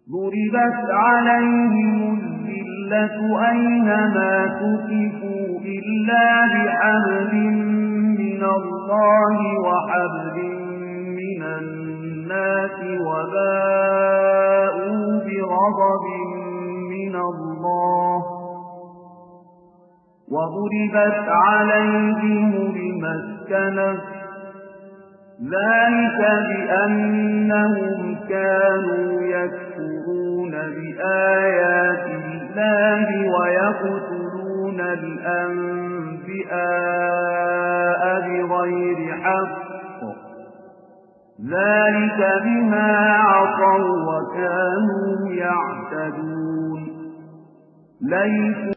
ضربت عليهم الذلة أينما تكفوا إلا بحبل من الله وحبل من الناس وباءوا بغضب من الله وضربت عليهم المسكنة ذلك بأنهم كانوا يكفرون بآيات الله ويقتلون الأنبياء بغير حق ذلك بما عصوا وكانوا يعتدون